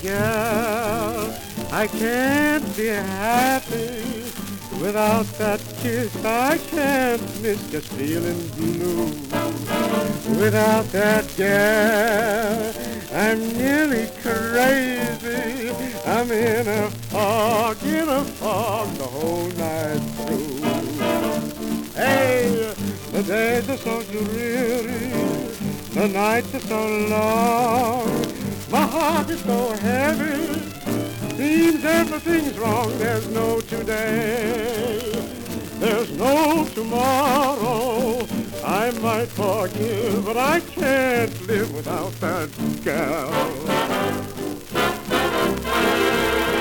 gal. I can't be happy without that kiss. I can't miss just feeling blue without that gal. I'm nearly crazy. I'm in a fog the whole night through. Hey, the days are so dreary, the nights are so long. My heart is so heavy, seems everything's wrong. There's no today, there's no tomorrow. I might forgive, but I can't live without that gal.